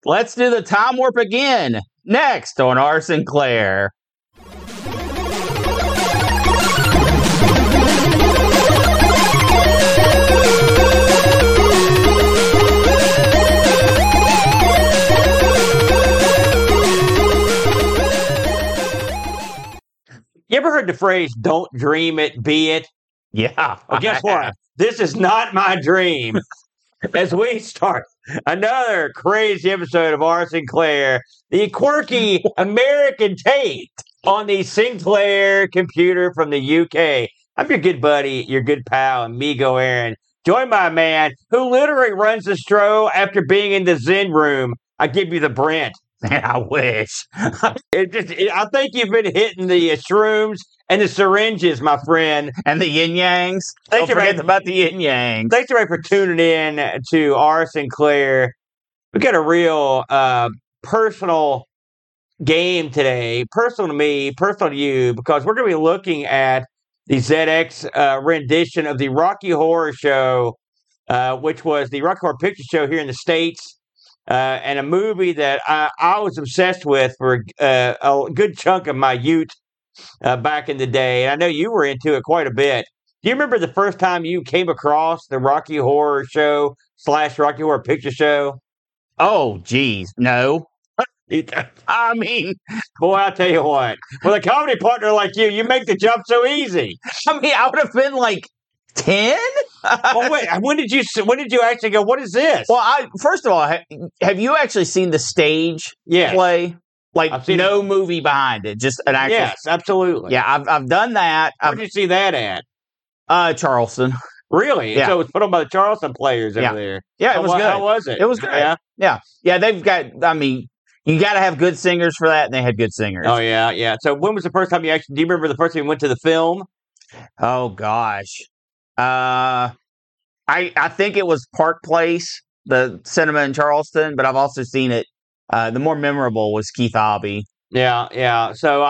Let's do the time warp again. Next on R. Sinclair. You ever heard the phrase, don't dream it, be it? Yeah. Well, guess what? This is not my dream. As we start another crazy episode of R. Sinclair, the quirky American take on the Sinclair computer from the UK. I'm your good buddy, your good pal, amigo Aaron, joined by a man who literally runs the show after being in the Zen room. I give you the Brent. Man, I wish. I think you've been hitting the shrooms and the syringes, my friend. And the yin yangs. Don't forget about the yin yangs. Thanks, everybody, for tuning in to R. Sinclair. We got a real personal game today. Personal to me, personal to you, because we're going to be looking at the ZX rendition of the Rocky Horror Show, which was the Rocky Horror Picture Show here in the States. And a movie that I was obsessed with for a good chunk of my youth back in the day. And I know you were into it quite a bit. Do you remember the first time you came across the Rocky Horror Show / Rocky Horror Picture Show? Oh, geez. No. I mean, boy, I'll tell you what. With a comedy partner like you make the jump so easy. I mean, I would have been like 10? Oh, wait, when did you actually go, what is this? Well, first of all, have you actually seen the stage play? Like, no movie behind it, just an actual... Yes, absolutely. Yeah, I've done that. Where did you see that at? Charleston. Really? Yeah. So it was put on by the Charleston players over there. Yeah, it was good. How was it? It was great. Yeah, they've got, I mean, you got to have good singers for that, and they had good singers. Oh, yeah. So when was the first time do you remember the first time you went to the film? Oh, gosh. I think it was Park Place, the cinema in Charleston, but I've also seen it. The more memorable was Keith Albee. Yeah. So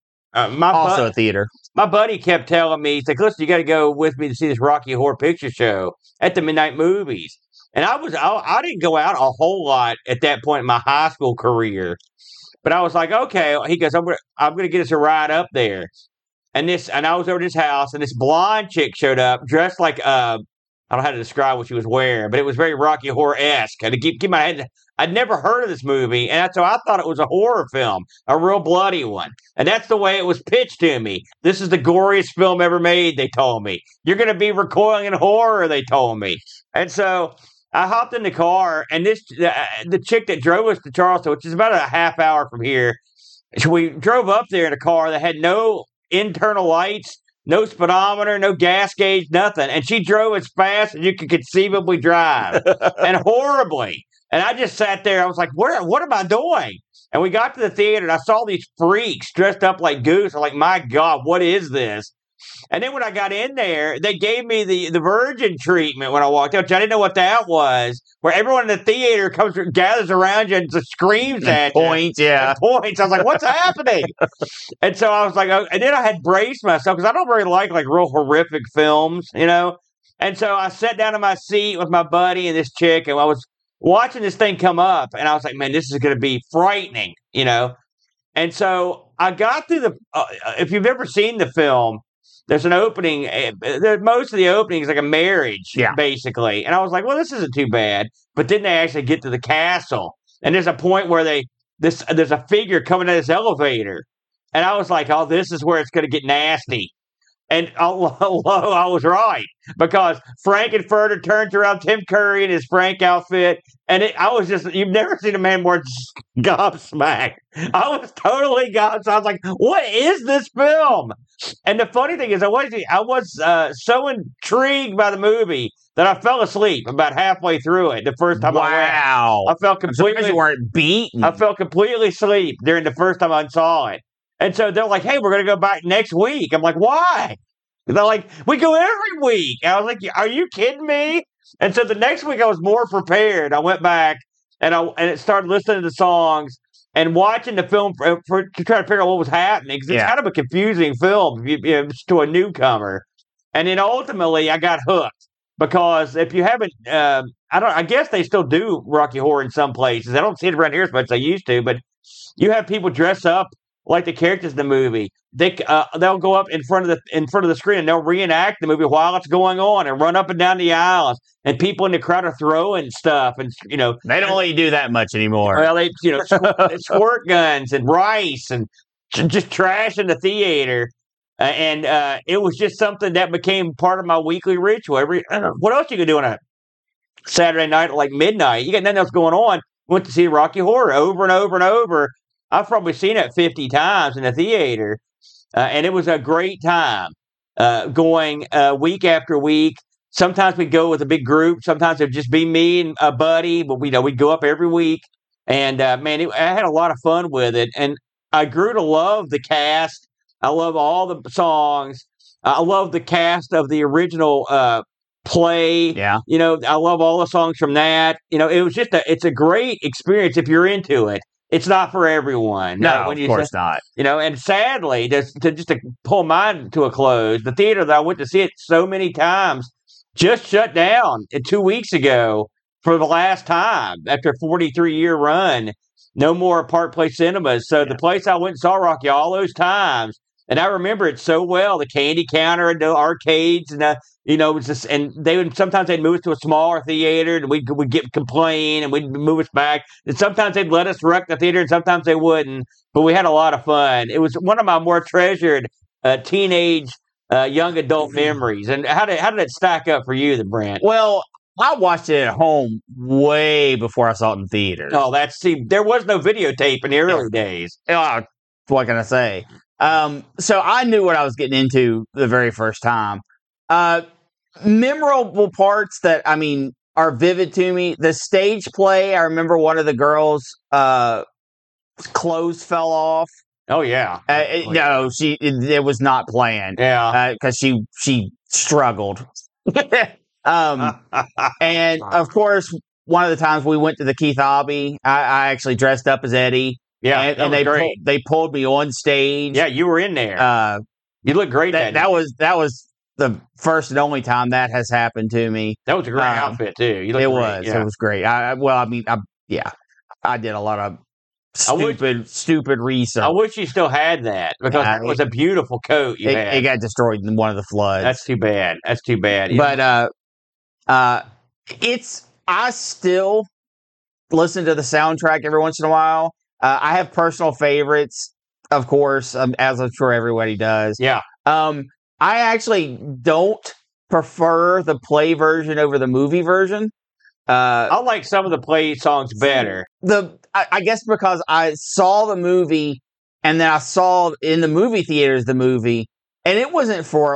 also a theater. My buddy kept telling me, he's like, listen, you got to go with me to see this Rocky Horror Picture Show at the Midnight Movies. And I didn't go out a whole lot at that point in my high school career, but I was like, okay. He goes, I'm gonna get us a ride up there. And I was over at his house, and this blonde chick showed up, dressed like I don't know how to describe what she was wearing, but it was very Rocky Horror-esque. And to keep my head, I'd never heard of this movie, and so I thought it was a horror film, a real bloody one. And that's the way it was pitched to me. This is the goriest film ever made, they told me. You're going to be recoiling in horror, they told me. And so I hopped in the car, and the chick that drove us to Charleston, which is about a half hour from here, we drove up there in a car that had no internal lights, no speedometer, no gas gauge, nothing. And she drove as fast as you could conceivably drive, and horribly. And I just sat there. I was like, what am I doing? And we got to the theater, and I saw these freaks dressed up like Goose. I'm like, my God, what is this? And then when I got in there, they gave me the virgin treatment when I walked out, which I didn't know what that was, where everyone in the theater gathers around you and just screams at you. Points, yeah. Points. I was like, what's happening? And so I was like, oh, and then I had braced myself because I don't really like real horrific films, you know? And so I sat down in my seat with my buddy and this chick, and I was watching this thing come up, and I was like, man, this is going to be frightening, you know? And so I got through if you've ever seen the film, there's an opening. Most of the opening is like a marriage, basically. And I was like, well, this isn't too bad. But then they actually get to the castle. And there's a point where there's a figure coming out of this elevator. And I was like, oh, this is where it's going to get nasty. And I was right. Because Frank-N-Furter turns around Tim Curry in his Frank outfit. And you've never seen a man more gobsmacked. I was totally gobsmacked. I was like, what is this film? And the funny thing is, I was so intrigued by the movie that I fell asleep about halfway through it the first time I went. Wow. I felt completely... You weren't beaten. I fell completely asleep during the first time I saw it. And so they're like, hey, we're going to go back next week. I'm like, why? And they're like, we go every week. And I was like, are you kidding me? And so the next week I was more prepared. I went back and started listening to the songs and watching the film to try to figure out what was happening. Because it's kind of a confusing film to a newcomer. And then ultimately I got hooked. Because if you haven't I guess they still do Rocky Horror in some places. I don't see it around here as much as I used to, but you have people dress up like the characters in the movie. They'll go up in front of the screen and they'll reenact the movie while it's going on and run up and down the aisles. And people in the crowd are throwing stuff, and they don't really do that much anymore. Well, they squirt guns and rice and just trash in the theater. And it was just something that became part of my weekly ritual. What else you could do on a Saturday night at like midnight? You got nothing else going on. Went to see Rocky Horror over and over and over. I've probably seen it 50 times in the theater, and it was a great time going week after week. Sometimes we'd go with a big group. Sometimes it'd just be me and a buddy, but we'd go up every week. And man, I had a lot of fun with it, and I grew to love the cast. I love all the songs. I love the cast of the original play. Yeah. I love all the songs from that. It was it's a great experience if you're into it. It's not for everyone. No, of course not. And sadly, to pull mine to a close, the theater that I went to see it so many times just shut down 2 weeks ago for the last time after a 43-year run. No more Park Place cinemas. So the place I went and saw Rocky all those times, and I remember it so well. The candy counter and the arcades, and it was just, and sometimes they'd move us to a smaller theater, and we'd get complain, and we'd move us back. And sometimes they'd let us wreck the theater, and sometimes they wouldn't. But we had a lot of fun. It was one of my more treasured teenage, young adult memories. And how did it stack up for you, then, Brent? Well, I watched it at home way before I saw it in theaters. Oh, there was no videotape in the early days. What can I say? So I knew what I was getting into the very first time. Memorable parts that, are vivid to me. The stage play, I remember one of the girls' clothes fell off. Oh, yeah. No, it was not planned. Yeah. Because she struggled. And, of course, one of the times we went to the Keith Hobby, I actually dressed up as Eddie. Yeah, and they pulled me on stage. Yeah, you were in there. You looked great. That was the first and only time that has happened to me. That was a great outfit too. It was great. I did a lot of stupid research. I wish you still had that because it was a beautiful coat you had. It got destroyed in one of the floods. That's too bad. But I still listen to the soundtrack every once in a while. I have personal favorites, of course, as I'm sure everybody does. Yeah. I actually don't prefer the play version over the movie version. I like some of the play songs better. I guess because I saw the movie and then I saw in the movie theaters the movie, and it wasn't for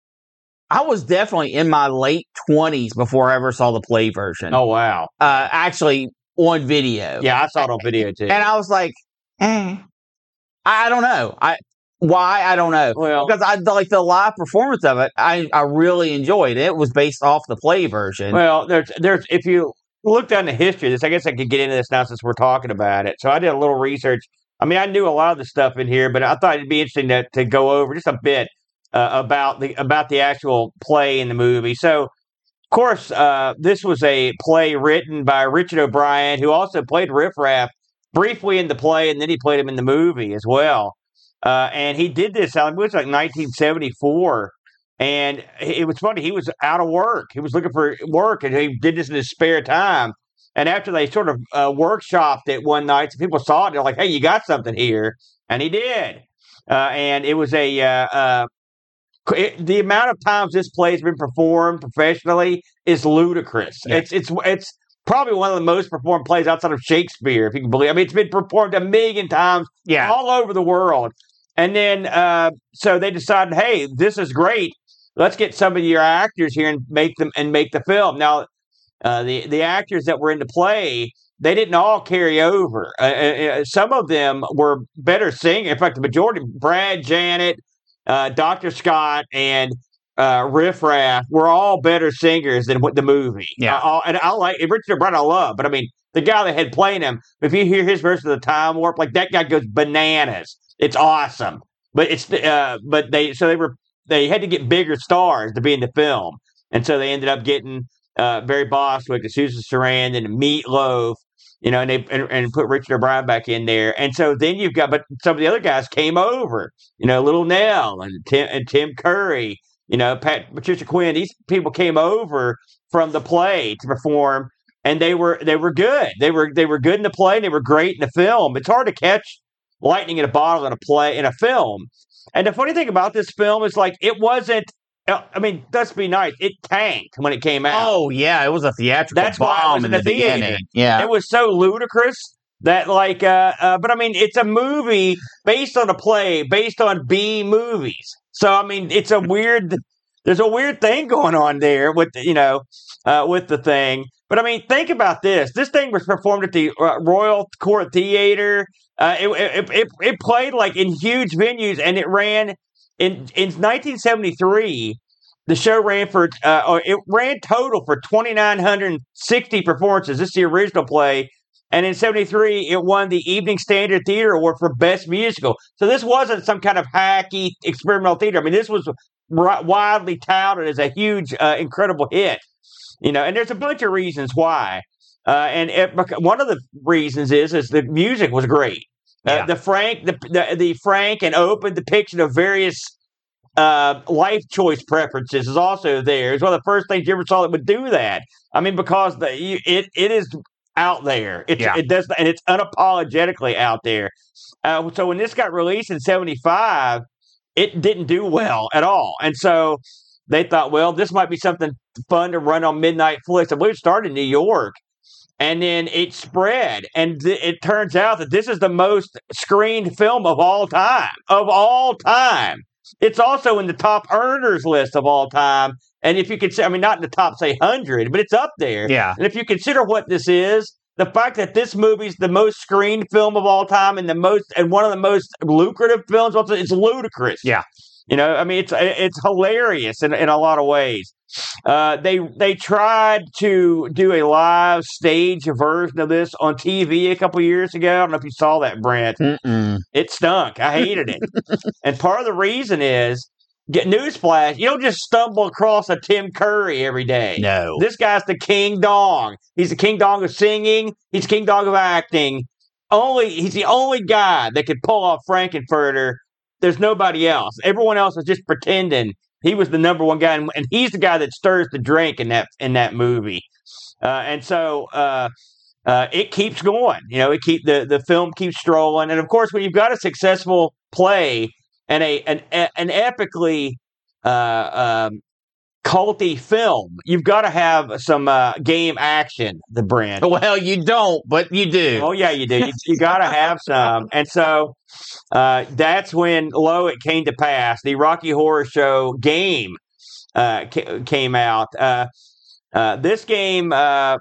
I was definitely in my late 20s before I ever saw the play version. Oh, wow. Actually, on video. Yeah, I saw it on video too. And I was like, I don't know. Why? I don't know. Well, because I like the live performance of it. I really enjoyed it. It was based off the play version. Well, there's if you look down the history of this, I guess I could get into this now since we're talking about it. So I did a little research. I knew a lot of the stuff in here, but I thought it'd be interesting to go over just a bit about the actual play in the movie. So, of course, this was a play written by Richard O'Brien, who also played Riff Raff briefly in the play, and then he played him in the movie as well. And he did this, it was like 1974. And it was funny, he was out of work. He was looking for work, and he did this in his spare time. And after they sort of workshopped it one night, some people saw it, they're like, hey, you got something here. And he did. And it was the amount of times this play has been performed professionally is ludicrous. Yeah. It's probably one of the most performed plays outside of Shakespeare, if you can believe. It's been performed 1 million times all over the world. And then so they decided, hey, this is great. Let's get some of your actors here and make the film. Now, the actors that were in the play, they didn't all carry over. Some of them were better singers. In fact, the majority, Brad, Janet, Dr. Scott, and Riff Raff were all better singers than the movie. Yeah. And I like Richard O'Brien, I love, but the guy that had playing him, if you hear his version of the Time Warp, that guy goes bananas. It's awesome. But they had to get bigger stars to be in the film, and so they ended up getting Barry Bostwick and Susan Sarandon and Meatloaf, and they and put Richard O'Brien back in there. And so then you've got, but some of the other guys came over, Little Nell and Tim Curry, Patricia Quinn. These people came over from the play to perform, and they were good. They were good in the play, and they were great in the film. It's hard to catch lightning in a bottle in a film. And the funny thing about this film is, like, it wasn't. I mean, let's be nice. It tanked when it came out. Oh yeah, it was a theatrical bomb in the beginning. Yeah, it was so ludicrous that, like, but I mean, it's a movie based on a play based on B movies. So I mean, it's a weird. There's a weird thing going on there with with the thing. But I mean, think about this. This thing was performed at the Royal Court Theater. It played like in huge venues, and it ran. In 1973, the show ran total for 2,960 performances. This is the original play. And in 73, it won the Evening Standard Theater Award for Best Musical. So this wasn't some kind of hacky experimental theater. I mean, this was widely touted as a huge, incredible hit. And there's a bunch of reasons why. One of the reasons is the music was great. Yeah. The frank and open depiction of various life choice preferences is also there. It's one of the first things you ever saw that would do that. I mean, because it is out there. It does, and it's unapologetically out there. So when this got released in 75, it didn't do well at all, and so they thought, well, this might be something fun to run on Midnight Flicks. I believe it started in New York. And then it spread, and it turns out that this is the most screened film of all time. Of all time. It's also in the top earners list of all time. And if you consider, I mean, not in the top, say, 100, but it's up there. Yeah. And if you consider what this is, the fact that this movie's the most screened film of all time and one of the most lucrative films, it's ludicrous. Yeah. I mean, it's hilarious in a lot of ways. They tried to do a live stage version of this on TV a couple years ago. I don't know if you saw that, Brent. Mm-mm. It stunk. I hated it. And part of the reason is, newsflash, you don't just stumble across a Tim Curry every day. No. This guy's the King Dong. He's the King Dong of singing. He's King Dong of acting. He's the only guy that could pull off Frankenfurter. There's nobody else. Everyone else is just pretending he was the number one guy, and he's the guy that stirs the drink in that movie. And so it keeps going. The film keeps strolling, and of course, when you've got a successful play and an epically culty film, you've got to have some game action. The brand. Well, you don't, but you do. Oh yeah, you do. You got to have some, and so that's when it came to pass. The Rocky Horror Show game came out. This game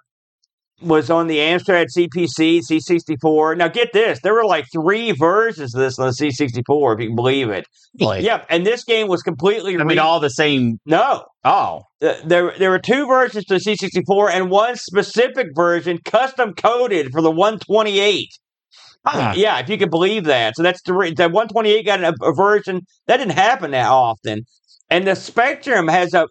was on the Amstrad CPC C64. Now get this, there were like 3 versions of this on the C64, if you can believe it. Like, yeah, and this game was completely. I mean, all the same. No. Oh. There were 2 versions to the C64 and one specific version custom coded for the 128. Huh. Yeah, if you can believe that. So that's the 128 got a version that didn't happen that often. And the Spectrum has a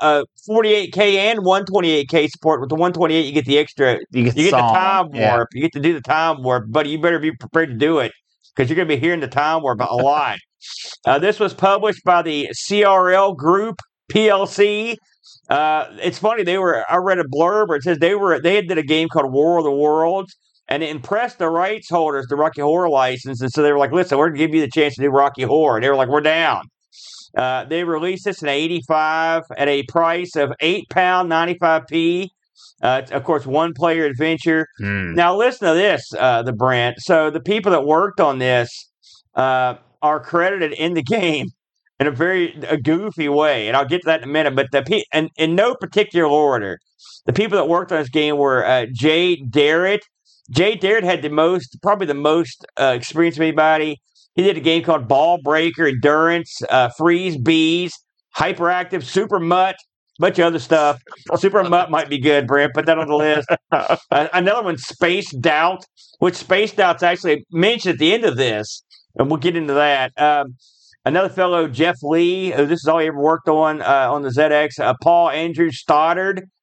48K and 128K support. With the 128, you get the extra. You get the time warp. Yeah. You get to do the time warp, but you better be prepared to do it because you're going to be hearing the time warp a lot. This was published by the CRL Group PLC. It's funny. I read a blurb. It says they did a game called War of the Worlds, and it impressed the rights holders, the Rocky Horror license, and so they were like, "Listen, we're going to give you the chance to do Rocky Horror." And they were like, "We're down." They released this in '85 at a price of £8.95p. It's, of course, one-player adventure. Now, listen to this, the Brent. So the people that worked on this are credited in the game in a goofy way, and I'll get to that in a minute. But and in no particular order, the people that worked on this game were Jay Darrett. Jay Darrett had probably the most experience of anybody. He did a game called Ball Breaker, Endurance, Freeze Bees, Hyperactive, Super Mutt, bunch of other stuff. Super Mutt might be good, Brent. Put that on the list. Another one, Space Doubt, which Space Doubt's actually mentioned at the end of this, and we'll get into that. Another fellow, Jeff Lee, who this is all he ever worked on the ZX. Paul Andrew Stoddard,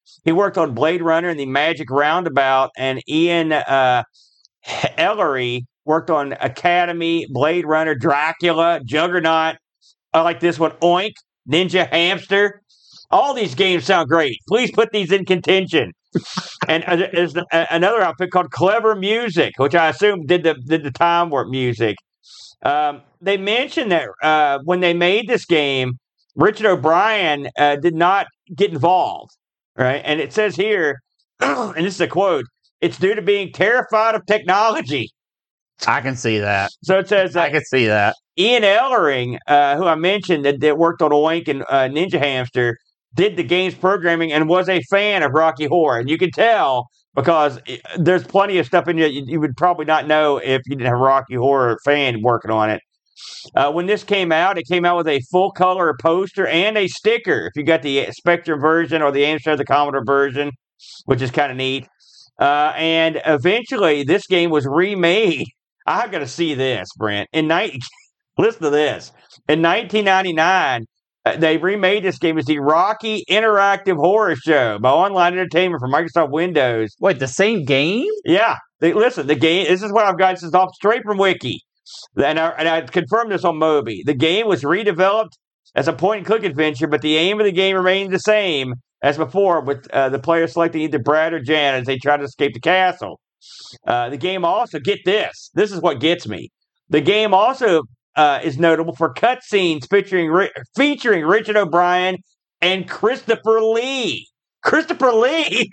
He worked on Blade Runner and the Magic Roundabout, and Ian Ellery worked on Academy, Blade Runner, Dracula, Juggernaut. I like this one, Oink, Ninja Hamster. All these games sound great. Please put these in contention. And there's another outfit called Clever Music, which I assume did the Time Warp music. They mentioned that when they made this game, Richard O'Brien did not get involved, right? And it says here, and this is a quote, "It's due to being terrified of technology." I can see that. So it says I can see that. Ian Ellering, who I mentioned that worked on Oink and Ninja Hamster, did the game's programming and was a fan of Rocky Horror. And you can tell because there's plenty of stuff in there you would probably not know if you didn't have a Rocky Horror fan working on it. When this came out, it came out with a full-color poster and a sticker. If you got the Spectrum version or the Amstrad the Commodore version, which is kind of neat. And eventually, this game was remade. I got to see this, Brent. Listen to this. In 1999, they remade this game as the Rocky Interactive Horror Show by Online Entertainment for Microsoft Windows. Wait, the same game? Yeah. Listen, the game, this is what I've got. This is off straight from Wiki. And I confirmed this on Moby. The game was redeveloped as a point-and-click adventure, but the aim of the game remained the same as before, with the player selecting either Brad or Jan as they try to escape the castle. The game also, get this. This is what gets me. The game also is notable for cutscenes featuring Richard O'Brien and Christopher Lee. Christopher Lee?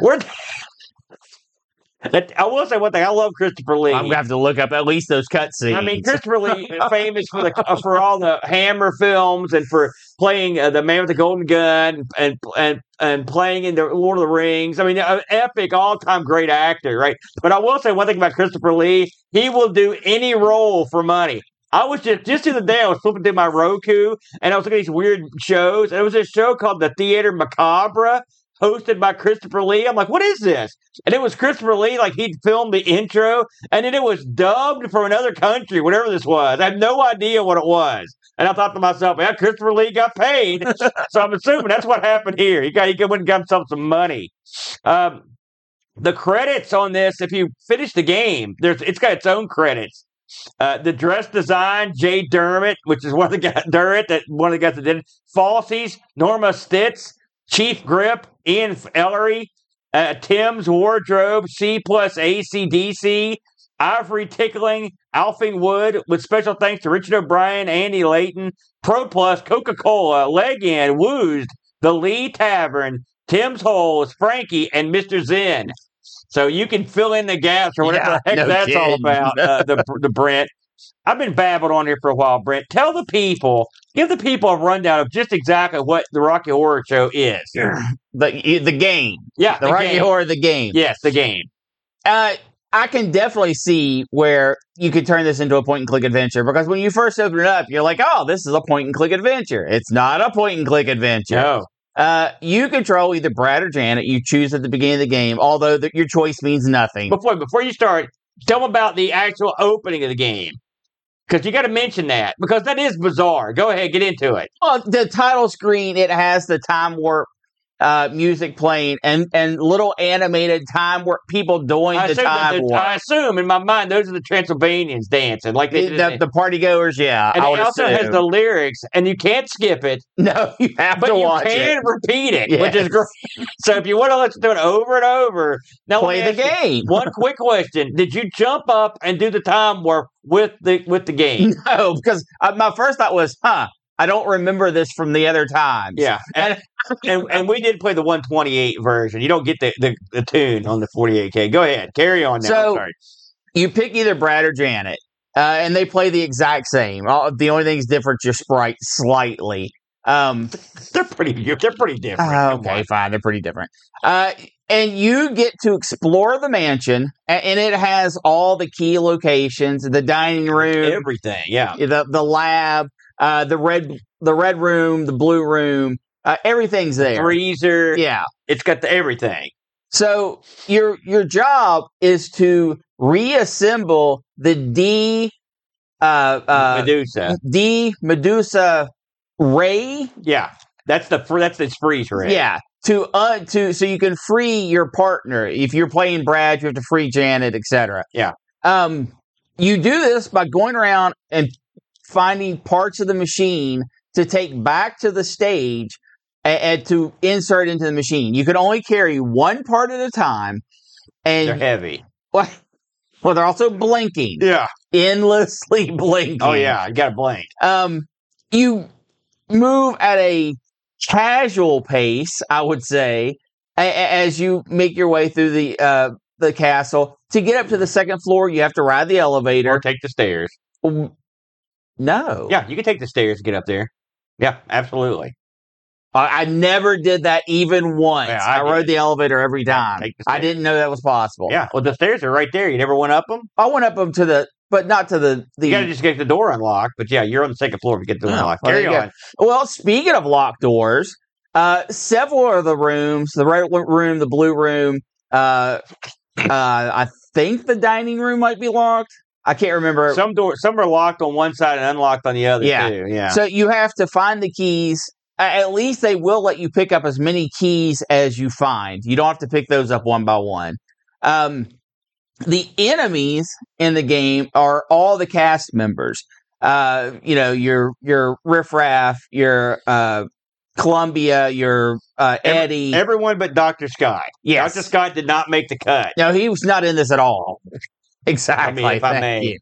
I will say one thing. I love Christopher Lee. I'm going to have to look up at least those cutscenes. I mean, Christopher Lee is famous for all the Hammer films and for playing the Man with the Golden Gun and playing in the Lord of the Rings. I mean, an epic, all-time great actor, right? But I will say one thing about Christopher Lee. He will do any role for money. I was just the other day, I was flipping through my Roku, and I was looking at these weird shows. And it was a show called The Theater Macabre, hosted by Christopher Lee. I'm like, what is this? And it was Christopher Lee, like he'd filmed the intro, and then it was dubbed from another country, whatever this was. I have no idea what it was. And I thought to myself, yeah, Christopher Lee got paid. So I'm assuming that's what happened here. He went and got himself some money. The credits on this, if you finish the game, it's got its own credits. The dress design, Jay Dermott, which is one of the guys that did it. Falsies, Norma Stitz, Chief Grip, Ian Ellery, Tim's Wardrobe, C+ ACDC, Ivory Tickling, Alfing Wood, with special thanks to Richard O'Brien, Andy Layton, Pro Plus, Coca-Cola, Leg-In, Woozed, The Lee Tavern, Tim's Holes, Frankie, and Mr. Zen. So you can fill in the gaps or whatever the heck that's all about, the Brent. I've been babbling on here for a while, Brent. Give the people a rundown of just exactly what the Rocky Horror Show is. The game. Yeah. The Rocky Horror, the game. Yes, the game. I can definitely see where you could turn this into a point-and-click adventure, because when you first open it up, you're like, oh, this is a point-and-click adventure. It's not a point-and-click adventure. No. You control either Brad or Janet. You choose at the beginning of the game, although your choice means nothing. Before you start, tell them about the actual opening of the game. Because you got to mention that, because that is bizarre. Go ahead, get into it. Well, the title screen, it has the Time Warp music playing and little animated Time Warp people doing the Time Warp. I assume in my mind those are the Transylvanians dancing, like the party goers. Yeah, and it also has the lyrics, and you can't skip it. No, you have to watch it. But you can repeat it, yes. Which is great. So if you want to listen to it over and over, now play the game. One quick question: did you jump up and do the Time Warp with the game? No, because my first thought was, I don't remember this from the other times. Yeah, and we did play the 128 version. You don't get the tune on the 48K. Go ahead, carry on now. So sorry. You pick either Brad or Janet, and they play the exact same. The only thing is different, your sprite slightly. They're pretty different. Okay, fine, they're pretty different. And you get to explore the mansion, and it has all the key locations: the dining room, everything. Yeah, the lab. The red room, the blue room, everything's there. Freezer. Yeah. It's got everything. So your job is to reassemble the Medusa Ray. Yeah. That's its freeze rate. Yeah. So you can free your partner. If you're playing Brad, you have to free Janet, etc. Yeah. You do this by going around and finding parts of the machine to take back to the stage and to insert into the machine. You can only carry one part at a time. And they're heavy. Well, they're also blinking. Yeah. Endlessly blinking. Oh, yeah. You got to blink. You move at a casual pace, I would say, as you make your way through the castle. To get up to the second floor, you have to ride the elevator. Or take the stairs. No. Yeah, you can take the stairs to get up there. Yeah, absolutely. I never did that even once. Yeah, I rode the elevator every time. I didn't know that was possible. Yeah, well, the stairs are right there. You never went up them? I went up them but not to the... You got to just get the door unlocked. But yeah, you're on the second floor to get the door unlocked. Carry on. Well, speaking of locked doors, several of the rooms, the red room, the blue room, I think the dining room might be locked. I can't remember. Some are locked on one side and unlocked on the other, too. Yeah. So you have to find the keys. At least they will let you pick up as many keys as you find. You don't have to pick those up one by one. The enemies in the game are all the cast members. Your Riffraff, your Columbia, your Eddie. Everyone but Dr. Scott. Yes. Dr. Scott did not make the cut. No, he was not in this at all. Exactly. If I may.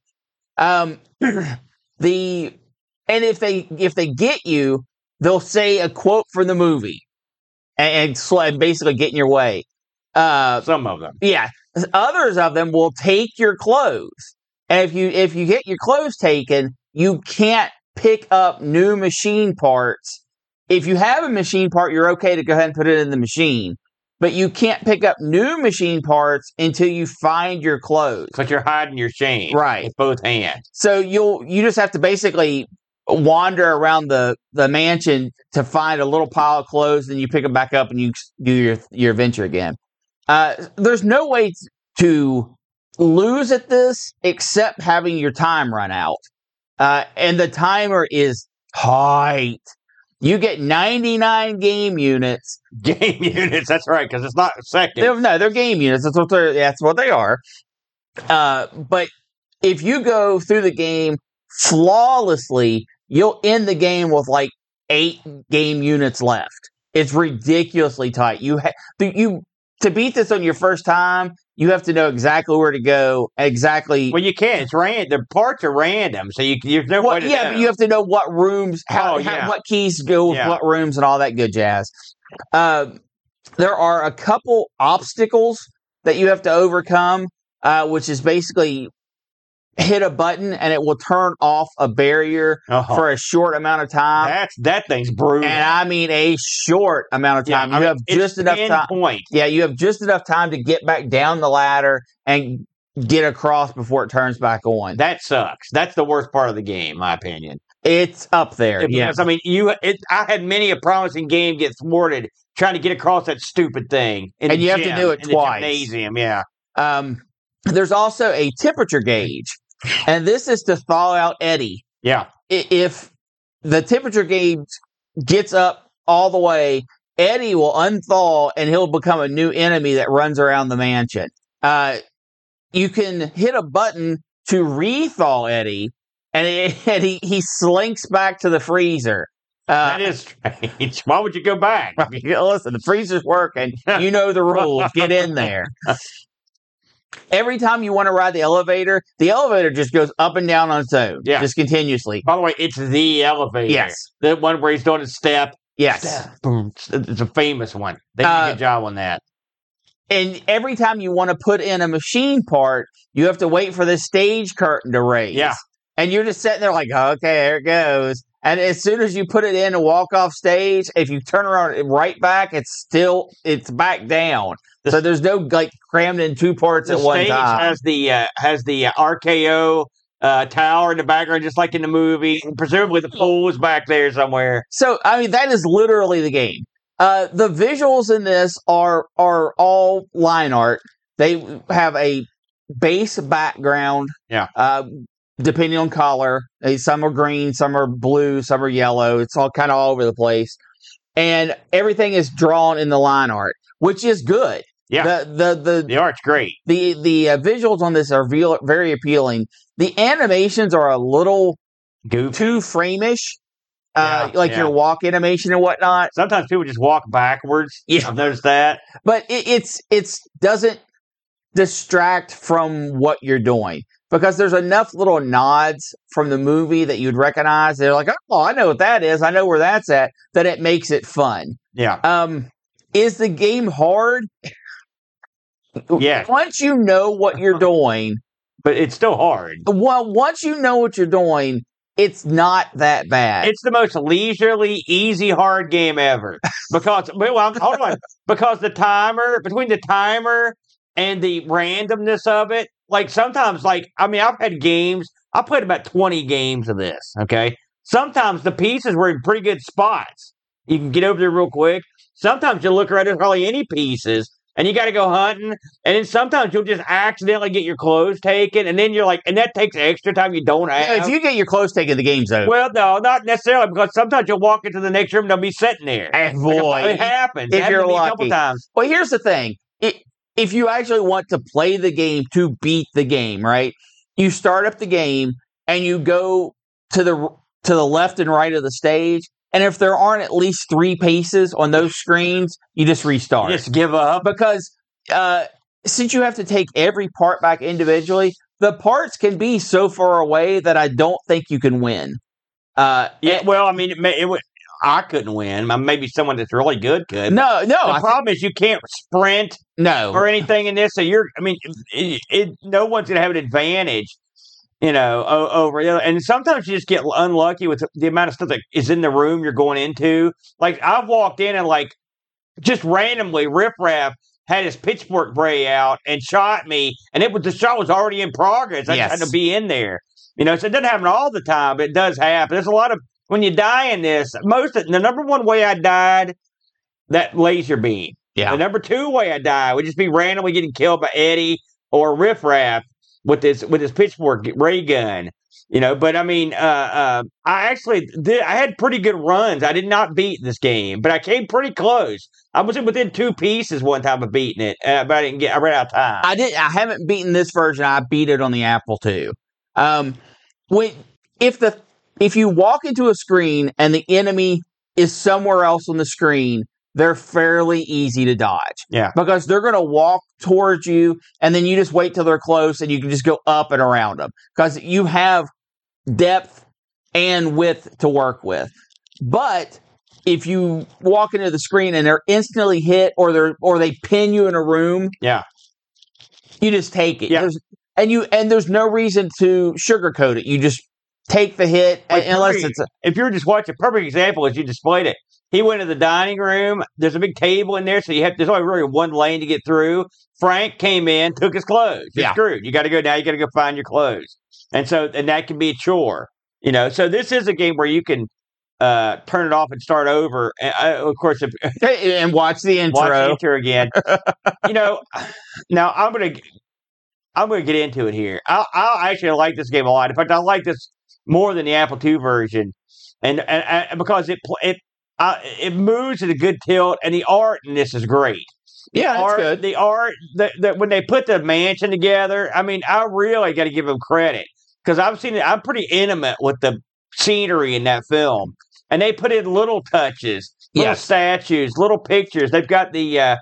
And if they get you, they'll say a quote from the movie and basically get in your way. Some of them. Yeah. Others of them will take your clothes. And if you get your clothes taken, you can't pick up new machine parts. If you have a machine part, you're okay to go ahead and put it in the machine. But you can't pick up new machine parts until you find your clothes. Because you're hiding your chain. Right. With both hands. So you just have to basically wander around the mansion to find a little pile of clothes, and you pick them back up and you do your adventure again. There's no way to lose at this except having your time run out. And the timer is tight. You get 99 game units. Game units, that's right, because it's not a second. They're game units. That's what they are. But if you go through the game flawlessly, you'll end the game with like 8 game units left. It's ridiculously tight. To beat this on your first time, you have to know exactly where to go. Exactly. Well, you can't. It's random. The parts are random, so there's no way to know. But you have to know what rooms, what keys go with what rooms, and all that good jazz. There are a couple obstacles that you have to overcome, which is basically hit a button and it will turn off a barrier for a short amount of time. That thing's brutal. And I mean a short amount of time. You have just enough time. Yeah, you have just enough time to get back down the ladder and get across before it turns back on. That sucks. That's the worst part of the game, in my opinion. It's up there. Because, I mean, I had many a promising game get thwarted trying to get across that stupid thing. And you have to do it twice. The gymnasium, yeah. There's also a temperature gauge. And this is to thaw out Eddie. Yeah. If the temperature gauge gets up all the way, Eddie will unthaw and he'll become a new enemy that runs around the mansion. You can hit a button to rethaw Eddie, and he slinks back to the freezer. That is strange. Why would you go back? Listen, the freezer's working. You know the rules. Get in there. Every time you want to ride the elevator just goes up and down on its own. Yeah. Just continuously. By the way, it's the elevator. Yes. The one where he's doing a step. Yes. Step, boom. It's a famous one. They did a good job on that. And every time you want to put in a machine part, you have to wait for the stage curtain to raise. Yeah. And you're just sitting there like, okay, there it goes. And as soon as you put it in and walk off stage, if you turn around right back, it's back down. So there's no like crammed in 2 parts at one time. The stage has the RKO tower in the background, just like in the movie. And presumably the pool is back there somewhere. So I mean, that is literally the game. The visuals in this are all line art. They have a base background. Yeah. Depending on color, some are green, some are blue, some are yellow. It's all kind of all over the place. and everything is drawn in the line art, which is good. Yeah. The art's great. The visuals on this are very appealing. The animations are a little too frame-ish. Your walk animation and whatnot. Sometimes people just walk backwards. Yeah. I've noticed that. But it doesn't distract from what you're doing, because there's enough little nods from the movie that you'd recognize. They're like, oh, I know what that is. I know where that's at. That it makes it fun. Yeah. Is the game hard? Yeah. Once you know what you're doing. But it's still hard. Well, once you know what you're doing, it's not that bad. It's the most leisurely, easy, hard game ever. Because, hold on. Because between the timer and the randomness of it, like sometimes, I've had games, I played about 20 games of this, okay? Sometimes the pieces were in pretty good spots. You can get over there real quick. Sometimes you look around, there's hardly any pieces, and you got to go hunting. And then sometimes you'll just accidentally get your clothes taken, and then you're like, and that takes extra time you don't have. If you get your clothes taken, the game's over. Well, no, not necessarily, because sometimes you'll walk into the next room and they'll be sitting there. Boy, it happens. If you're lucky. A couple times. Well, here's the thing. If you actually want to play the game to beat the game, right? You start up the game and you go to the left and right of the stage. And if there aren't at least 3 pieces on those screens, you just restart. You just give up. Because since you have to take every part back individually, the parts can be so far away that I don't think you can win. I couldn't win. Maybe someone that's really good could. No. The problem is you can't sprint or anything in this. So no one's going to have an advantage, over. And sometimes you just get unlucky with the amount of stuff that is in the room you're going into. Like, I've walked in and, just randomly, Riff Raff had his pitchfork bray out and shot me, and the shot was already in progress. I had to be in there. So it doesn't happen all the time, but it does happen. There's a lot of, when you die in this, the number one way I died, that laser beam. Yeah. The number 2 way I died would just be randomly getting killed by Eddie or Riff Raff with his pitchfork ray gun. But I actually I had pretty good runs. I did not beat this game, but I came pretty close. I was within 2 pieces one time of beating it, but I ran out of time. I haven't beaten this version. I beat it on the Apple II. If you walk into a screen and the enemy is somewhere else on the screen, they're fairly easy to dodge. Yeah. Because they're going to walk towards you, and then you just wait till they're close, and you can just go up and around them. Because you have depth and width to work with. But if you walk into the screen and they're instantly hit, or they pin you in a room, you just take it. Yeah. There's no reason to sugarcoat it. You just take the hit, if you're just watching. Perfect example is you displayed it. He went to the dining room. There's a big table in there, so there's only really one lane to get through. Frank came in, took his clothes. You're screwed. You got to go now. You got to go find your clothes, and that can be a chore. So this is a game where you can turn it off and start over. And of course, and watch the intro. Watch the intro again. Now I'm gonna get into it here. I actually like this game a lot. In fact, I like this more than the Apple II version, and because it moves at a good tilt, and the art in this is great. It's good. The art, when they put the mansion together, I really got to give them credit, because I'm pretty intimate with the scenery in that film, and they put in little touches, little statues, little pictures. They've got the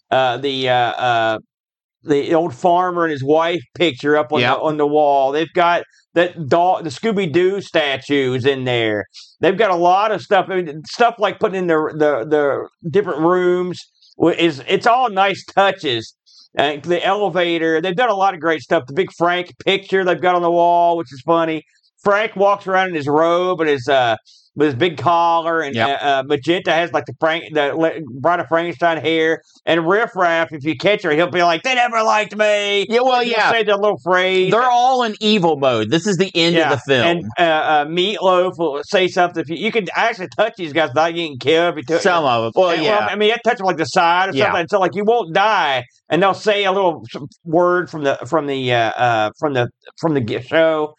old farmer and his wife picture up on the wall. They've got that dog, the Scooby-Doo statues in there. They've got a lot of stuff. Stuff like putting in the different rooms. It's all nice touches. The elevator. They've done a lot of great stuff. The big Frank picture they've got on the wall, which is funny. Frank walks around in his robe and with his big collar, and Magenta has like the Bride of Frankenstein hair, and Riff Raff, if you catch her, he'll be like, "They never liked me." Yeah, say that little phrase. They're all in evil mode. This is the end of the film. And Meatloaf will say something. You can actually touch these guys without getting killed. Some of them. I touch them like the side or something, so like you won't die, and they'll say a little word from the show.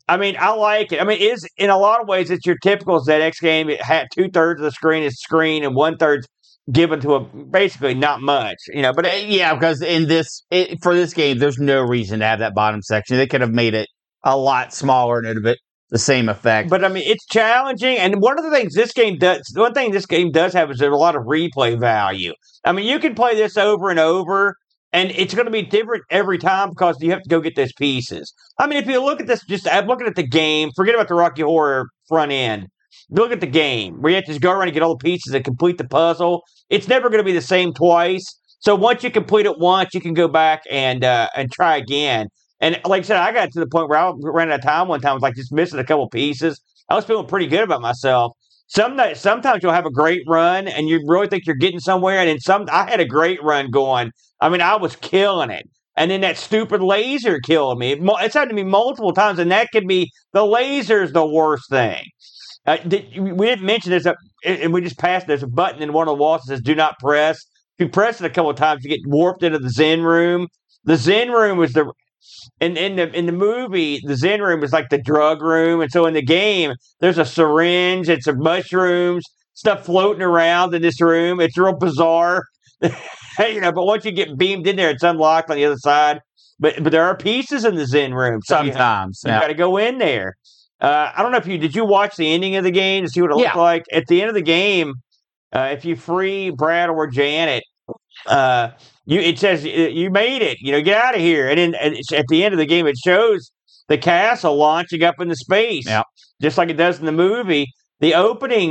I mean, I like it. I mean, it's in a lot of ways, it's your typical ZX game. It had 2/3 of the screen is screen and 1/3 given to basically not much, But Yeah, because for this game, there's no reason to have that bottom section. They could have made it a lot smaller and it'd have the same effect. But I mean, it's challenging, and one of the things this game does have is there's a lot of replay value. I mean, you can play this over and over, and it's going to be different every time because you have to go get those pieces. I mean, if you look at this, I'm looking at the game. Forget about the Rocky Horror front end. Look at the game where you have to just go around and get all the pieces and complete the puzzle. It's never going to be the same twice. So once you complete it once, you can go back and try again. And like I said, I got to the point where I ran out of time one time. I was like just missing a couple pieces. I was feeling pretty good about myself. Sometimes you'll have a great run and you really think you're getting somewhere. And then I had a great run going. I mean, I was killing it. And then that stupid laser killed me. It's happened to me multiple times. And that could be the laser's the worst thing. We didn't mention this, and we just passed. There's a button in one of the walls that says "Do not press." If you press it a couple of times, you get warped into the Zen room. The Zen room was in the movie. The Zen room is like the drug room, and so in the game, there's a syringe and some mushrooms, stuff floating around in this room. It's real bizarre, But once you get beamed in there, it's unlocked on the other side. But there are pieces in the Zen room. So sometimes you got to go in there. I don't know if did you watch the ending of the game to see what it looked like? At the end of the game, if you free Brad or Janet, it says you made it. Get out of here. And then at the end of the game, it shows the castle launching up into space, just like it does in the movie. The opening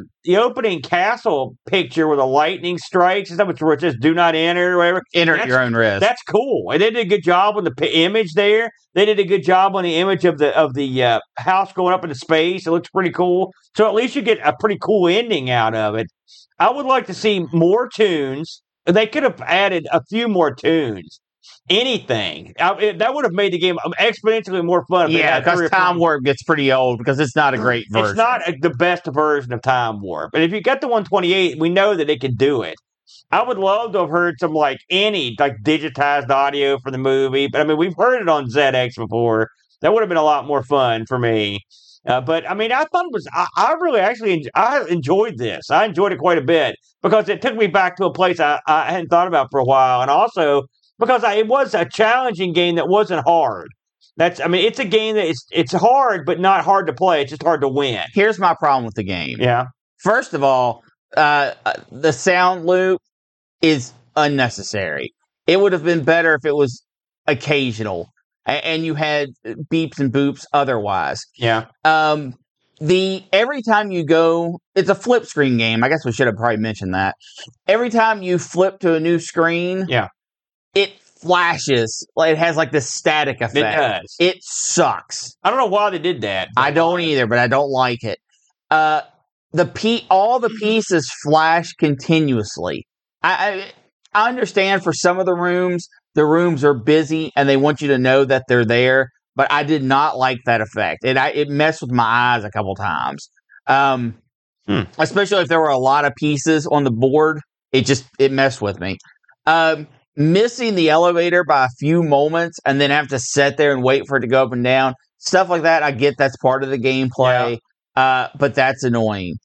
castle picture where the lightning strikes and stuff, where it says "Do not enter" or whatever. Enter at your own risk. That's cool. And they did a good job on the image there. They did a good job on the image of the house going up into space. It looks pretty cool. So at least you get a pretty cool ending out of it. I would like to see more tunes. They could have added a few more tunes. Anything that would have made the game exponentially more fun. Yeah, because Time Warp gets pretty old because it's not a great version. It's not the best version of Time Warp. But if you got the 128, we know that it can do it. I would love to have heard some any digitized audio for the movie. But I mean, we've heard it on ZX before. That would have been a lot more fun for me. But I mean, I thought it was. I really actually I enjoyed this. I enjoyed it quite a bit because it took me back to a place I hadn't thought about for a while, and also because it was a challenging game that wasn't hard. It's a game that it's hard, but not hard to play. It's just hard to win. Here's my problem with the game. Yeah. First of all, the sound loop is unnecessary. It would have been better if it was occasional and you had beeps and boops otherwise. Yeah. Every time you go, it's a flip screen game. I guess we should have probably mentioned that. Every time you flip to a new screen, it flashes. It has this static effect. It does. It sucks. I don't know why they did that. I don't either, but I don't like it. All the pieces flash continuously. I understand for some of the rooms are busy and they want you to know that they're there, but I did not like that effect. It messed with my eyes a couple times. Especially if there were a lot of pieces on the board, it messed with me. Missing the elevator by a few moments and then have to sit there and wait for it to go up and down. Stuff like that, I get that's part of the gameplay, but that's annoying.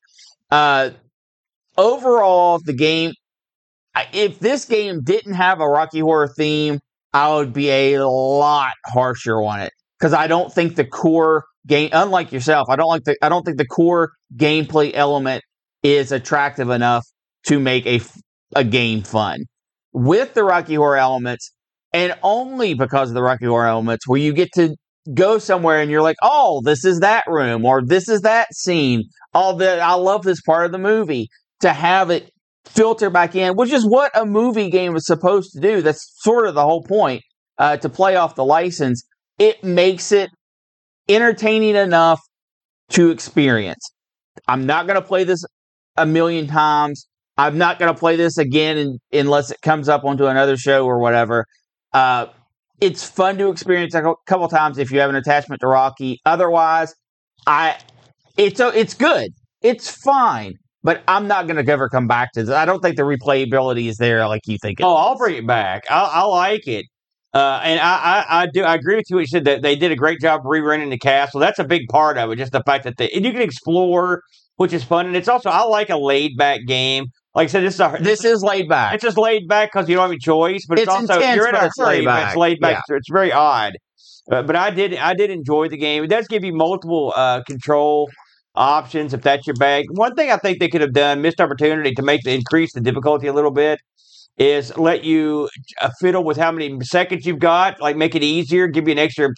Overall, the game, if this game didn't have a Rocky Horror theme, I would be a lot harsher on it. Because I don't think the core game, unlike yourself, I don't think the core gameplay element is attractive enough to make a game fun. With the Rocky Horror elements, and only because of the Rocky Horror elements, where you get to go somewhere and you're like, oh, this is that room, or this is that scene. I love this part of the movie. To have it filter back in, which is what a movie game is supposed to do. That's sort of the whole point, to play off the license. It makes it entertaining enough to experience. I'm not going to play this a million times. I'm not going to play this again unless it comes up onto another show or whatever. It's fun to experience a couple times if you have an attachment to Rocky. Otherwise, it's good. It's fine. But I'm not going to ever come back to this. I don't think the replayability is there like you think it is. I'll bring it back. I like it. And I agree with you. What you said that they did a great job rerunning the castle. That's a big part of it. Just the fact that and you can explore, which is fun, and it's also I like a laid back game. Like I said, This is laid back. It's just laid back because you don't have a choice, but it's also intense, you're in but a it's hurry, laid but back. it's laid back. Yeah. So it's very odd. But I did enjoy the game. It does give you multiple control options if that's your bag. One thing I think they could have done, missed opportunity to increase the difficulty a little bit, is let you fiddle with how many seconds you've got, like make it easier, give you an extra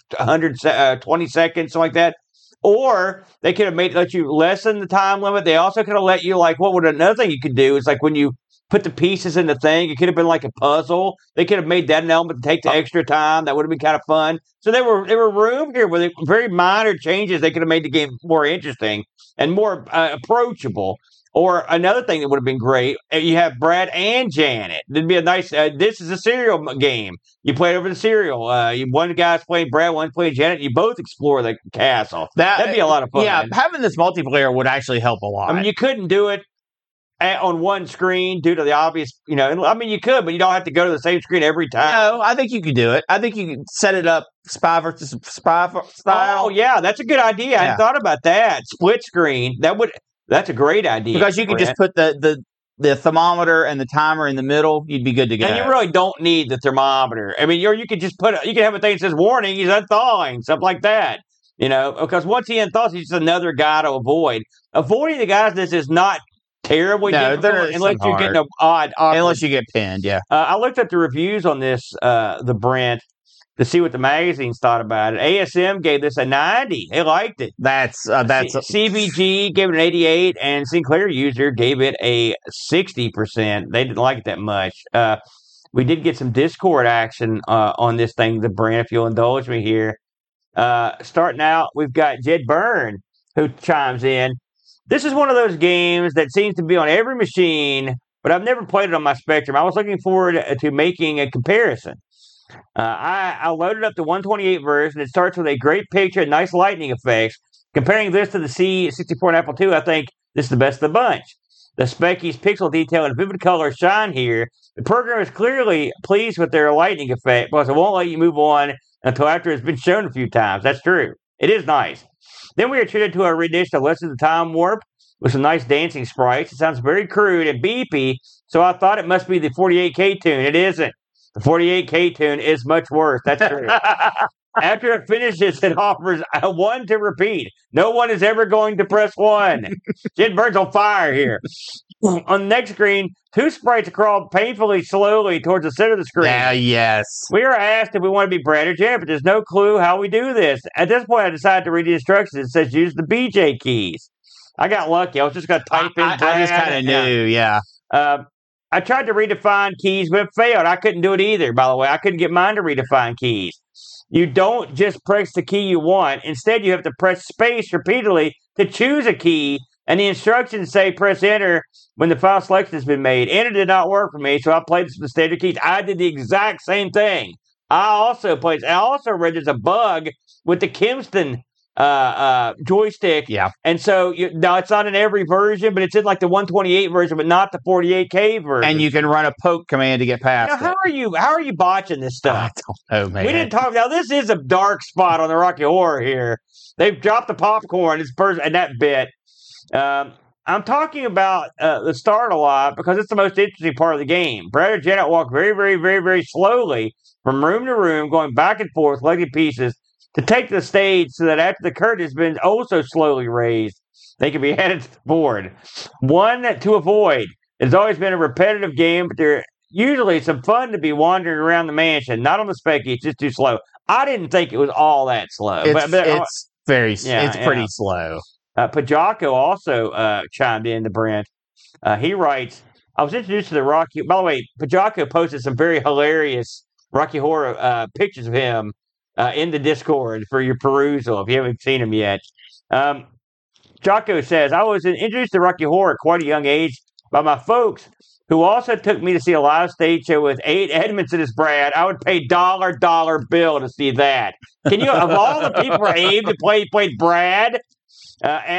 120 seconds, something like that. Or they could have let you lessen the time limit. They also could have let you another thing you could do is like when you put the pieces in the thing, it could have been like a puzzle. They could have made that an element to take the extra time. That would have been kind of fun. So there were room here with very minor changes. They could have made the game more interesting and more approachable. Or another thing that would have been great, you have Brad and Janet. It'd be a nice. This is a serial game. You play it over the serial. One guy's playing Brad, one's playing Janet. You both explore the castle. That'd be a lot of fun. Yeah, having this multiplayer would actually help a lot. I mean, you couldn't do it on one screen due to the obvious. I mean, you could, but you don't have to go to the same screen every time. No, I think you could do it. I think you could set it up spy versus spy style. Oh yeah, that's a good idea. I hadn't thought about that. Split screen. That's a great idea. Because you could just put the thermometer and the timer in the middle. You'd be good to go. And you really don't need the thermometer. I mean, you could just you can have a thing that says warning, he's unthawing, something like that. Because once he unthaws, he's just another guy to avoid. Avoiding the guys, this is not terribly difficult unless you're getting an odd. Unless you get pinned, yeah. I looked up the reviews on this, the Brent, to see what the magazines thought about it. ASM gave this a 90. They liked it. That's CBG gave it an 88, and Sinclair User gave it a 60%. They didn't like it that much. We did get some Discord action on this thing, the Brent, if you'll indulge me here. Starting out, we've got Jed Byrne, who chimes in. This is one of those games that seems to be on every machine, but I've never played it on my Spectrum. I was looking forward to making a comparison. I loaded up the 128 version. It starts with a great picture and nice lightning effects. Comparing this to the C64 and Apple II, I think this is the best of the bunch. The Specky's pixel detail and vivid colors shine here. The program is clearly pleased with their lightning effect because it won't let you move on until after it's been shown a few times. That's true. It is nice. Then we are treated to a rendition of Lessons of Time Warp with some nice dancing sprites. It sounds very crude and beepy, so I thought it must be the 48K tune. It isn't. The 48K tune is much worse. That's true. After it finishes, it offers a 1 to repeat. No one is ever going to press 1. Jed Byrne's on fire here. On the next screen, 2 sprites crawl painfully slowly towards the center of the screen. Yes. We are asked if we want to be Brad or Janet, but there's no clue how we do this. At this point, I decided to read the instructions. It says use the BJ keys. I got lucky. I was just going to type in Brad. I just kind of knew, yeah. I tried to redefine keys, but it failed. I couldn't do it either, by the way. I couldn't get mine to redefine keys. You don't just press the key you want. Instead, you have to press space repeatedly to choose a key, and the instructions say press enter when the file selection has been made. Enter did not work for me, so I played this with standard keys. I did the exact same thing. I also read there's a bug with the Kingston joystick. Yeah. And so now it's not in every version, but it's in like the 128 version, but not the 48K version. And you can run a poke command to get past how are you botching this stuff? I don't know, man. We didn't talk. Now this is a dark spot on the Rocky Horror here. They've dropped the popcorn and that bit. I'm talking about the start a lot because it's the most interesting part of the game. Brad and Janet walk very, very, very, very slowly from room to room, going back and forth, collecting pieces to take the stage so that after the curtain has been also slowly raised, they can be added to the board. One to avoid. It's always been a repetitive game, but there's usually some fun to be wandering around the mansion. Not on the Specky, it's just too slow. I didn't think it was all that slow. It's pretty slow. Pajako also chimed in to Brent. He writes, I was introduced to the Rocky. By the way, Pajako posted some very hilarious Rocky Horror pictures of him in the Discord for your perusal if you haven't seen them yet. Jocko says, I was introduced to Rocky Horror at quite a young age by my folks who also took me to see a live stage show with 8 Edmondson as Brad. I would pay dollar bill to see that. Can you, of all the people for Abe to played Brad?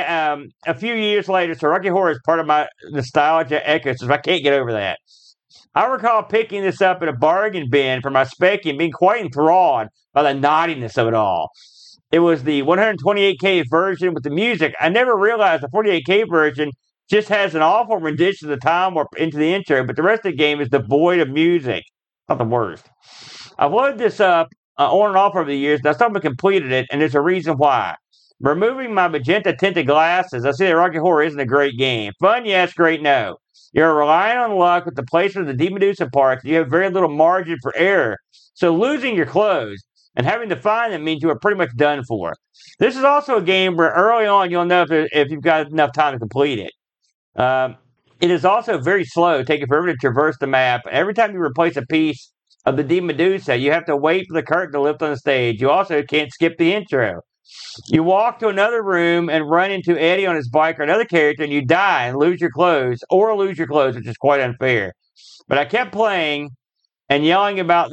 A few years later, so Rocky Horror is part of my nostalgia ecosystem. I can't get over that. I recall picking this up at a bargain bin for my Speccy and being quite enthralled by the naughtiness of it all. It was the 128K version with the music. I never realized the 48K version just has an awful rendition of the time warp into the intro, but the rest of the game is devoid of music. Not the worst. I've loaded this up on and off over the years, but I still haven't completed it, and there's a reason why. Removing my magenta tinted glasses, I see that Rocky Horror isn't a great game. Fun, yes, great, no. You're relying on luck with the placement of the D Medusa parts, and you have very little margin for error. So losing your clothes and having to find them means you are pretty much done for. This is also a game where early on you'll know if you've got enough time to complete it. It is also very slow, taking forever to traverse the map. Every time you replace a piece of the D Medusa, you have to wait for the curtain to lift on the stage. You also can't skip the intro. You walk to another room and run into Eddie on his bike or another character, and you die and lose your clothes, which is quite unfair. But I kept playing and yelling about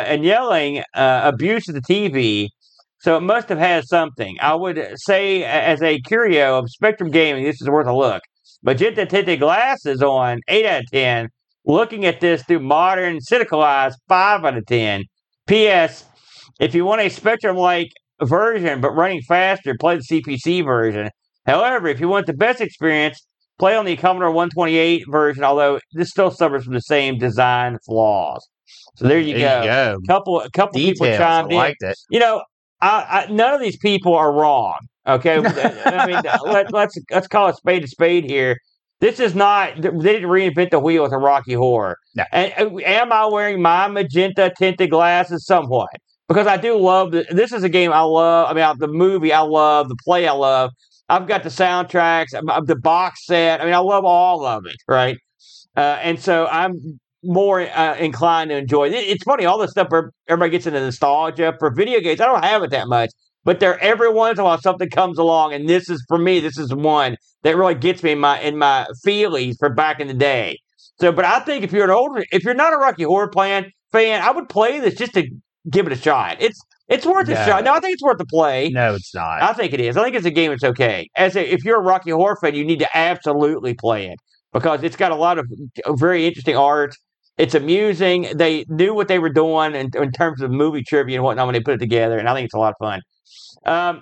abuse of the TV, so it must have had something. I would say, as a curio of Spectrum Gaming, this is worth a look. Magenta tinted glasses on 8 out of 10. Looking at this through modern cynical eyes, 5 out of 10. P.S. If you want a Spectrum-like version but running faster, play the CPC version. However, if you want the best experience, play on the Commodore 128 version, although this still suffers from the same design flaws. So there you go. Couple people chimed in. Liked it. You know, none of these people are wrong. Okay, I mean, let's call a spade here. This is not. They didn't reinvent the wheel with a Rocky Horror. No. And am I wearing my magenta tinted glasses? Somewhat, because I do love this is a game I love. I mean, the movie I love, the play I love. I've got the soundtracks, the box set. I mean, I love all of it, right? And so I'm more inclined to enjoy it. It's funny, all this stuff where everybody gets into nostalgia for video games. I don't have it that much, but there every once in a while something comes along, and this is for me. This is one that really gets me in my feelies for back in the day. So, but I think if you're not a Rocky Horror fan, I would play this just to give it a shot. It's worth a shot. No, I think it's worth the play. No, it's not. I think it is. I think it's a game that's okay. If you're a Rocky Horror fan, you need to absolutely play it because it's got a lot of very interesting art. It's amusing. They knew what they were doing in terms of movie trivia and whatnot when they put it together, and I think it's a lot of fun.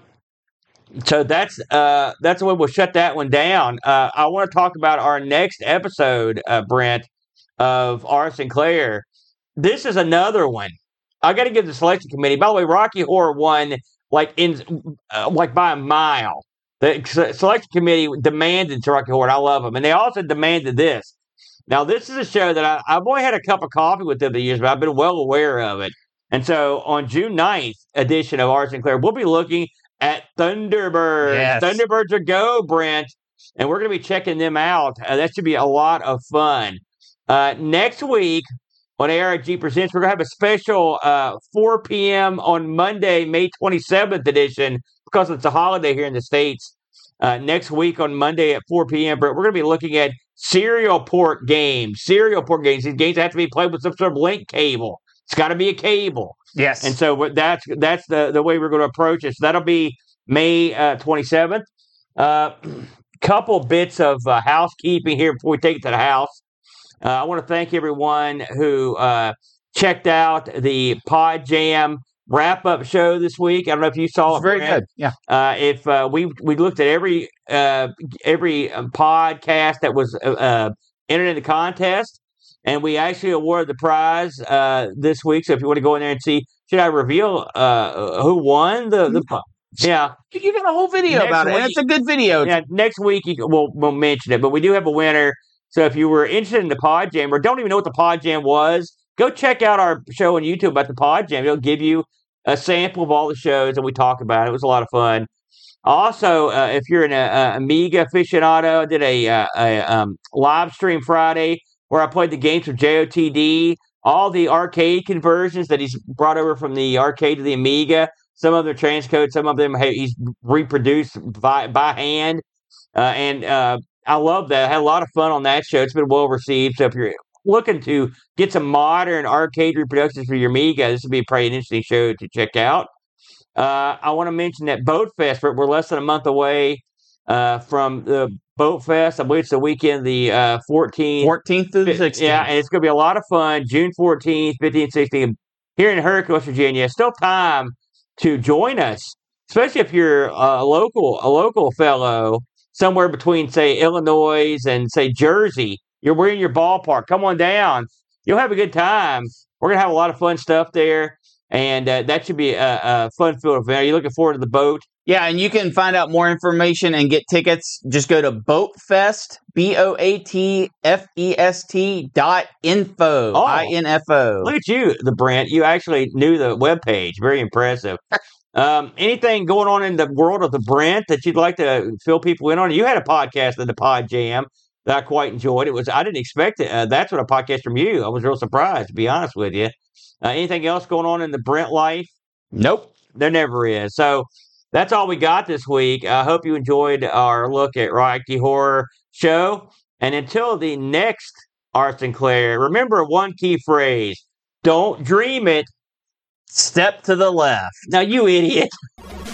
So that's the way we'll shut that one down. I want to talk about our next episode, Brent, of R. Sinclair. This is another one. I got to give the selection committee. By the way, Rocky Horror won like by a mile. The selection committee demanded Rocky Horror. I love them, and they also demanded this. Now, this is a show that I've only had a cup of coffee with over the years, but I've been well aware of it. And so on June 9th edition of R. Sinclair, we'll be looking at Thunderbirds. Yes. Thunderbirds are go, Brent. And we're going to be checking them out. That should be a lot of fun. Next week on ARG Presents, we're going to have a special 4 p.m. on Monday, May 27th edition, because it's a holiday here in the States. Next week on Monday at 4 p.m., Brent, we're going to be looking at serial port games. These games have to be played with some sort of link cable. It's got to be a cable. Yes. And so that's the way we're going to approach it. So that'll be May 27th. Couple bits of housekeeping here before we take it to the house. I want to thank everyone who checked out the Pod Jam wrap-up show this week. I don't know if you saw it. Very good. Yeah. If we looked at every podcast that was entered in the contest, and we actually awarded the prize this week. So if you want to go in there and see, should I reveal who won the yeah. You got a whole video about it, and it's a good video. Yeah, next week we'll mention it, but we do have a winner. So if you were interested in the Pod Jam or don't even know what the Pod Jam was, go check out our show on YouTube about the Pod Jam. It'll give you a sample of all the shows that we talk about. It was a lot of fun. Also, if you're an Amiga aficionado, I did a live stream Friday where I played the games from JOTD, all the arcade conversions that he's brought over from the arcade to the Amiga. Some of them are transcode, some of them he's reproduced by hand. And I love that. I had a lot of fun on that show. It's been well received. So if you're looking to get some modern arcade reproductions for your Amiga, this would be probably an interesting show to check out. I want to mention that Boat Fest, we're less than a month away from the Boat Fest. I believe it's the weekend, the 14th. 14th through the 16th. Yeah, and it's going to be a lot of fun. June 14th, 15th, 16th, here in Hurricane, West Virginia. Still time to join us, especially if you're a local fellow somewhere between, say, Illinois and, say, Jersey. We're in your ballpark. Come on down. You'll have a good time. We're going to have a lot of fun stuff there, and that should be a fun-filled event. Are you looking forward to the boat? Yeah, and you can find out more information and get tickets. Just go to BoatFest, BOATFEST.info. Oh. INFO. Look at you, the Brent. You actually knew the webpage. Very impressive. Anything going on in the world of the Brent that you'd like to fill people in on? You had a podcast in the Pod Jam that I quite enjoyed. I didn't expect it. That's what a podcast from you. I was real surprised, to be honest with you. Anything else going on in the Brent life? Nope. There never is. So that's all we got this week. I hope you enjoyed our look at Rocky Horror Show. And until the next Art Sinclair, remember one key phrase: don't dream it. Step to the left. Now, you idiot.